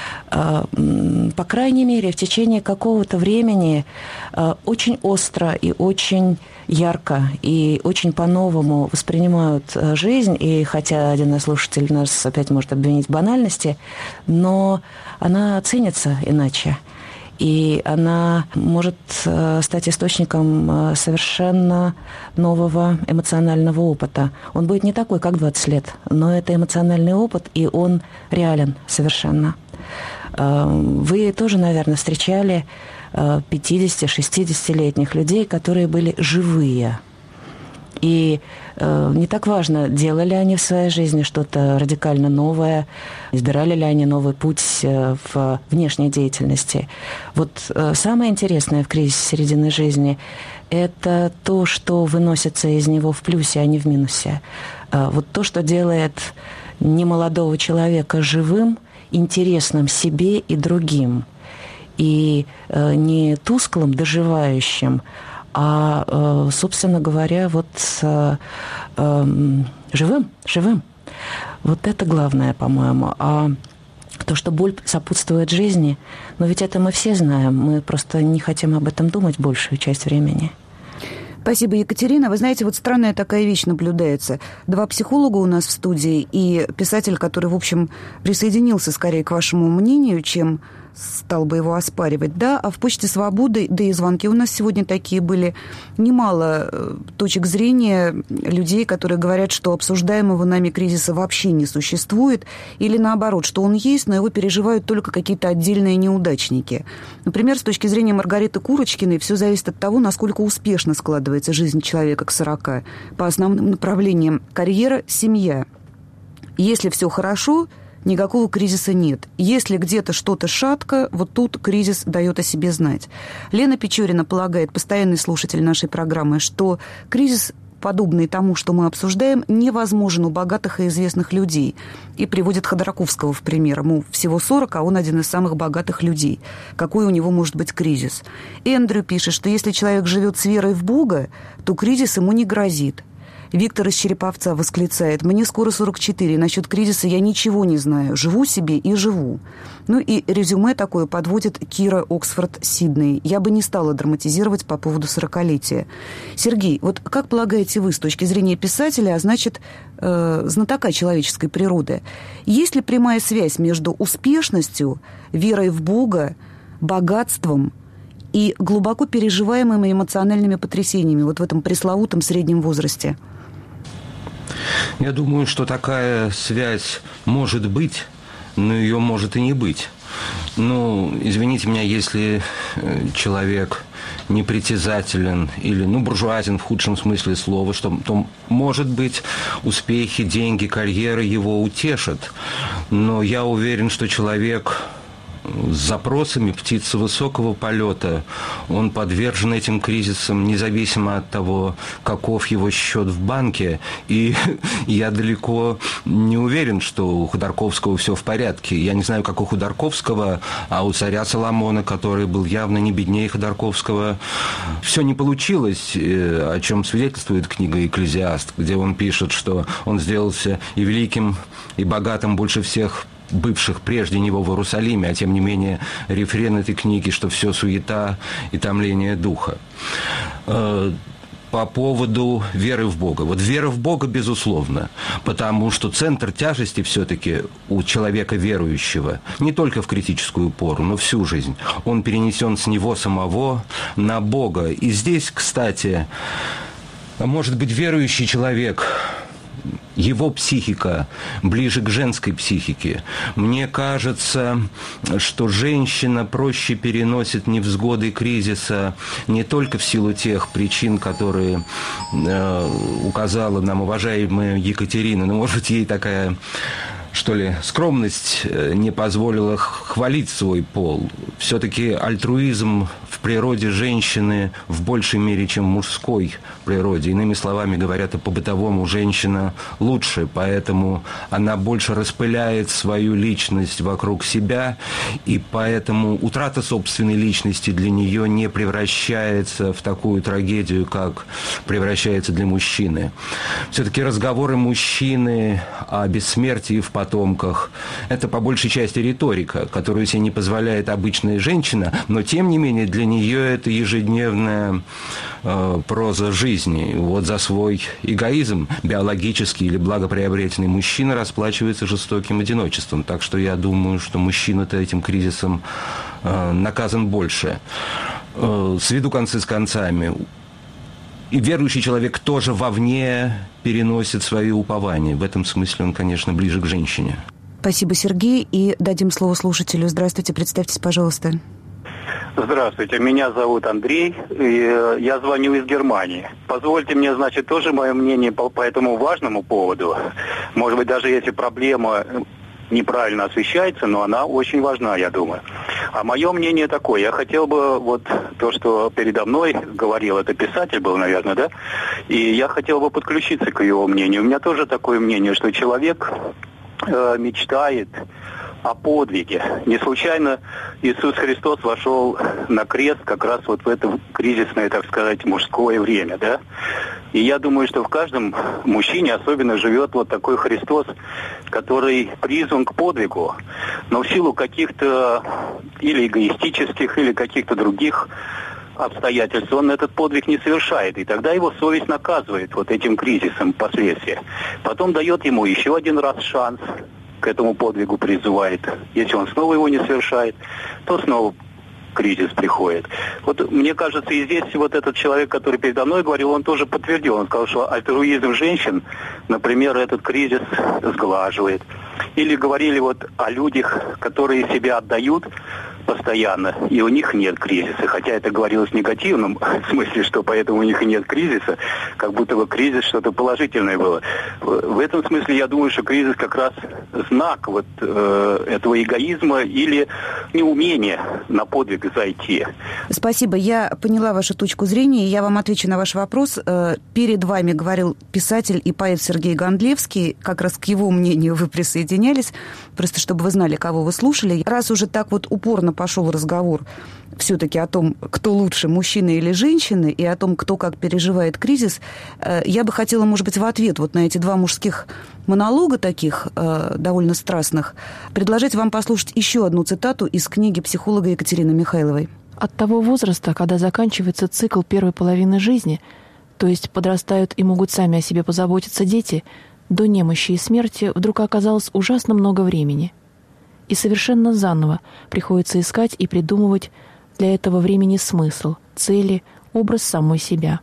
По крайней мере, в течение какого-то времени очень остро и очень ярко и очень по-новому воспринимают жизнь. И хотя один из слушателей нас опять может обвинить в банальности, но она ценится иначе. И она может стать источником совершенно нового эмоционального опыта. Он будет не такой, как двадцать лет, но это эмоциональный опыт, и он реален совершенно. Вы тоже, наверное, встречали пятидесяти-шестидесятилетних людей, которые были живые. И э, не так важно, делали они в своей жизни что-то радикально новое, избирали ли они новый путь э, в внешней деятельности. Вот э, самое интересное в кризисе середины жизни – это то, что выносится из него в плюсе, а не в минусе. Э, вот то, что делает немолодого человека живым, интересным себе и другим. И э, не тусклым, доживающим, а, собственно говоря, вот э, э, живым, живым. Вот это главное, по-моему. А то, что боль сопутствует жизни, но ведь это мы все знаем, мы просто не хотим об этом думать большую часть времени. Спасибо, Екатерина. Вы знаете, вот странная такая вещь наблюдается. Два психолога у нас в студии и писатель, который, в общем, присоединился скорее к вашему мнению, чем стал бы его оспаривать, да, а в «Почте свободы», да и звонки у нас сегодня такие были, немало точек зрения людей, которые говорят, что обсуждаемого нами кризиса вообще не существует, или наоборот, что он есть, но его переживают только какие-то отдельные неудачники. Например, с точки зрения Маргариты Курочкиной, все зависит от того, насколько успешно складывается жизнь человека к сорока по основным направлениям: карьера, семья. Если все хорошо, никакого кризиса нет. Если где-то что-то шатко, вот тут кризис дает о себе знать. Лена Печорина полагает, постоянный слушатель нашей программы, что кризис, подобный тому, что мы обсуждаем, невозможен у богатых и известных людей. И приводит Ходорковского в пример. Ему всего сорок, а он один из самых богатых людей. Какой у него может быть кризис? Эндрю пишет, что если человек живет с верой в Бога, то кризис ему не грозит. Виктор из Череповца восклицает: «Мне скоро сорок четыре, насчет кризиса я ничего не знаю. Живу себе и живу». Ну и резюме такое подводит Кира Оксфорд-Сидней. «Я бы не стала драматизировать по поводу сорокалетия». Сергей, вот как полагаете вы, с точки зрения писателя, а значит, э, знатока человеческой природы, есть ли прямая связь между успешностью, верой в Бога, богатством и глубоко переживаемыми эмоциональными потрясениями вот в этом пресловутом среднем возрасте? Я думаю, что такая связь может быть, но ее может и не быть. Ну, извините меня, если человек непритязателен или, ну, буржуазен в худшем смысле слова, что, то, может быть, успехи, деньги, карьера его утешат. Но я уверен, что человек с запросами, птица высокого полета, он подвержен этим кризисам независимо от того, каков его счет в банке. И я далеко не уверен, что у Ходорковского все в порядке. Я не знаю, как у Ходорковского, а у царя Соломона, который был явно не беднее Ходорковского, все не получилось, о чем свидетельствует книга «Экклезиаст», где он пишет, что он сделался и великим, и богатым больше всех бывших прежде него в Иерусалиме, а тем не менее рефрен этой книги, что все суета и томление духа. По поводу веры в Бога. Вот вера в Бога, безусловно, потому что центр тяжести все-таки у человека верующего не только в критическую пору, но всю жизнь. Он перенесен с него самого на Бога. И здесь, кстати, может быть, верующий человек, его психика ближе к женской психике. Мне кажется, что женщина проще переносит невзгоды кризиса не только в силу тех причин, которые э, указала нам уважаемая Екатерина, но, может быть, ей такая, что ли, скромность не позволила хвалить свой пол. Все-таки альтруизм в природе женщины в большей мере, чем в мужской природе. Иными словами, говорят, по-бытовому женщина лучше, поэтому она больше распыляет свою личность вокруг себя, и поэтому утрата собственной личности для нее не превращается в такую трагедию, как превращается для мужчины. Все-таки разговоры мужчины о бессмертии в потомках – это по большей части риторика, которую себе не позволяет обычная женщина, но тем не менее для нее это ежедневная э, проза жизни. Вот за свой эгоизм биологический или благоприобретенный мужчина расплачивается жестоким одиночеством. Так что я думаю, что мужчина-то этим кризисом э, наказан больше. Э, сведу концы с концами. И верующий человек тоже вовне переносит свои упования. В этом смысле он, конечно, ближе к женщине. Спасибо, Сергей. И дадим слово слушателю. Здравствуйте, представьтесь, пожалуйста. Здравствуйте, меня зовут Андрей, и я звоню из Германии. Позвольте мне, значит, тоже мое мнение по, по этому важному поводу. Может быть, даже если проблема неправильно освещается, но она очень важна, я думаю. А мое мнение такое, я хотел бы, вот то, что передо мной говорил, это писатель был, наверное, да? И я хотел бы подключиться к его мнению. У меня тоже такое мнение, что человек э, мечтает о подвиге. Не случайно Иисус Христос вошел на крест как раз вот в это кризисное, так сказать, мужское время, да? И я думаю, что в каждом мужчине особенно живет вот такой Христос, который призван к подвигу, но в силу каких-то или эгоистических, или каких-то других обстоятельств он этот подвиг не совершает. И тогда его совесть наказывает вот этим кризисом последствия. Потом дает ему еще один раз шанс, к этому подвигу призывает. Если он снова его не совершает, то снова кризис приходит. Вот мне кажется, и здесь вот этот человек, который передо мной говорил, он тоже подтвердил. Он сказал, что альтруизм женщин, например, этот кризис сглаживает. Или говорили вот о людях, которые себя отдают постоянно, и у них нет кризиса. Хотя это говорилось в негативном смысле, что поэтому у них и нет кризиса, как будто бы кризис что-то положительное было. В этом смысле я думаю, что кризис как раз знак вот э, этого эгоизма или неумения на подвиг зайти. Спасибо. Я поняла вашу точку зрения, и я вам отвечу на ваш вопрос. Перед вами говорил писатель и поэт Сергей Гондлевский. Как раз к его мнению вы присоединялись, просто чтобы вы знали, кого вы слушали. Раз уже так вот упорно пошел разговор все-таки о том, кто лучше, мужчина или женщина, и о том, кто как переживает кризис, я бы хотела, может быть, в ответ вот на эти два мужских монолога таких довольно страстных предложить вам послушать еще одну цитату из книги психолога Екатерины Михайловой. От того возраста, когда заканчивается цикл первой половины жизни, то есть подрастают и могут сами о себе позаботиться дети, до немощи и смерти вдруг оказалось ужасно много времени. И совершенно заново приходится искать и придумывать для этого времени смысл, цели, образ самой себя.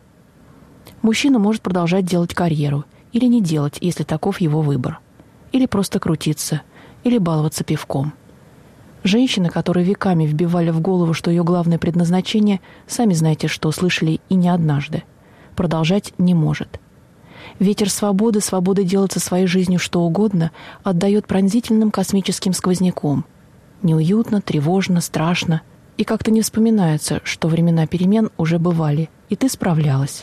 Мужчина может продолжать делать карьеру или не делать, если таков его выбор. Или просто крутиться, или баловаться пивком. Женщины, которые веками вбивали в голову, что ее главное предназначение, сами знаете, что слышали и не однажды, продолжать не может. Ветер свободы, свободы делать со своей жизнью что угодно, отдает пронзительным космическим сквозняком. Неуютно, тревожно, страшно. И как-то не вспоминается, что времена перемен уже бывали, и ты справлялась.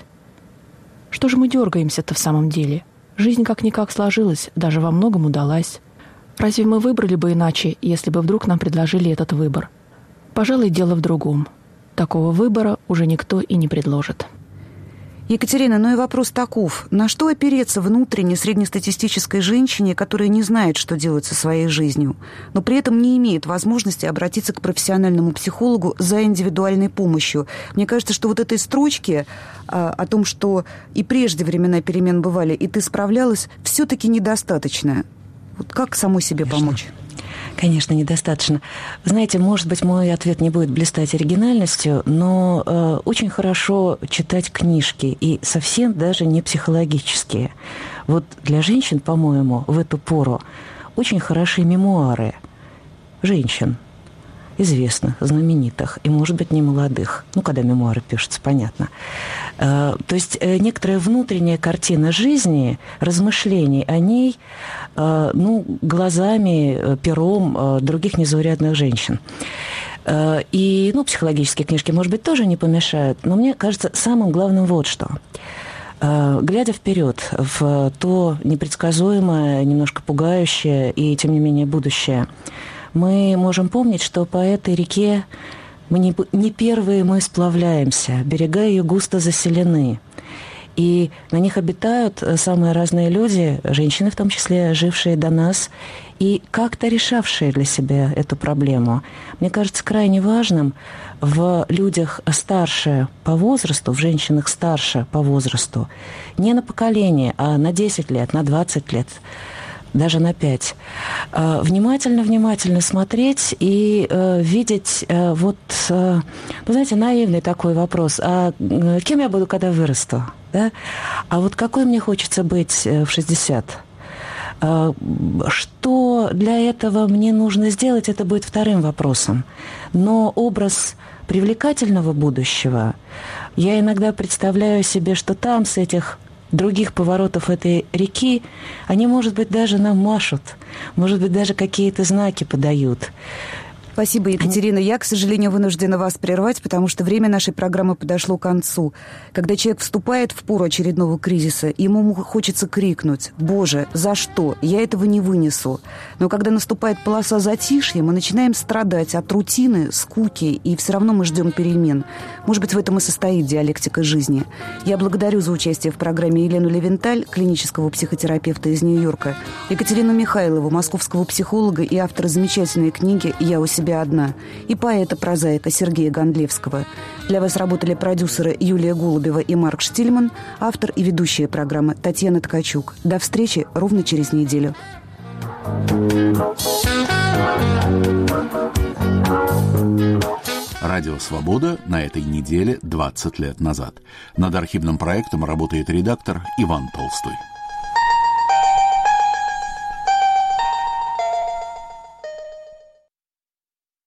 Что же мы дергаемся-то в самом деле? Жизнь как-никак сложилась, даже во многом удалась. Разве мы выбрали бы иначе, если бы вдруг нам предложили этот выбор? Пожалуй, дело в другом. Такого выбора уже никто и не предложит. Екатерина, ну и вопрос таков. На что опереться внутренне среднестатистической женщине, которая не знает, что делать со своей жизнью, но при этом не имеет возможности обратиться к профессиональному психологу за индивидуальной помощью? Мне кажется, что вот этой строчки а, о том, что и прежде времена перемен бывали, и ты справлялась, все-таки недостаточно. Вот как самой себе помочь? Конечно, недостаточно. Знаете, может быть, мой ответ не будет блистать оригинальностью, но э, очень хорошо читать книжки, и совсем даже не психологические. Вот для женщин, по-моему, в эту пору очень хороши мемуары женщин, известных, знаменитых, и, может быть, не молодых. Ну, когда мемуары пишутся, понятно. Э, то есть э, некоторая внутренняя картина жизни, размышлений о ней, э, ну, глазами, э, пером э, других незаурядных женщин. Э, и, ну, психологические книжки, может быть, тоже не помешают, но мне кажется, самым главным вот что. Э, глядя вперед в то непредсказуемое, немножко пугающее и, тем не менее, будущее, мы можем помнить, что по этой реке мы не, не первые мы сплавляемся, берега ее густо заселены. И на них обитают самые разные люди, женщины в том числе, жившие до нас, и как-то решавшие для себя эту проблему. Мне кажется крайне важным в людях старше по возрасту, в женщинах старше по возрасту, не на поколение, а на десять лет, на двадцать лет, даже на пять. Внимательно-внимательно смотреть и э, видеть э, вот, э, вы знаете, наивный такой вопрос. А кем я буду, когда вырасту? Да? А вот какой мне хочется быть в шестьдесят? Э, что для этого мне нужно сделать, это будет вторым вопросом. Но образ привлекательного будущего, я иногда представляю себе, что там с этих других поворотов этой реки, они, может быть, даже нам машут, может быть, даже какие-то знаки подают. Спасибо, Екатерина. Я, к сожалению, вынуждена вас прервать, потому что время нашей программы подошло к концу. Когда человек вступает в пору очередного кризиса, ему хочется крикнуть: «Боже, за что? Я этого не вынесу». Но когда наступает полоса затишья, мы начинаем страдать от рутины, скуки, и все равно мы ждем перемен. Может быть, в этом и состоит диалектика жизни. Я благодарю за участие в программе Елену Левенталь, клинического психотерапевта из Нью-Йорка, Екатерину Михайлову, московского психолога и автора замечательной книги «Я у себя себе одна, и поэта-прозаика Сергея Гондлевского. Для вас работали продюсеры Юлия Голубева и Марк Штильман, автор и ведущая программы Татьяна Ткачук. До встречи ровно через неделю. Радио «Свобода» на этой неделе двадцать лет назад. Над архивным проектом работает редактор Иван Толстой.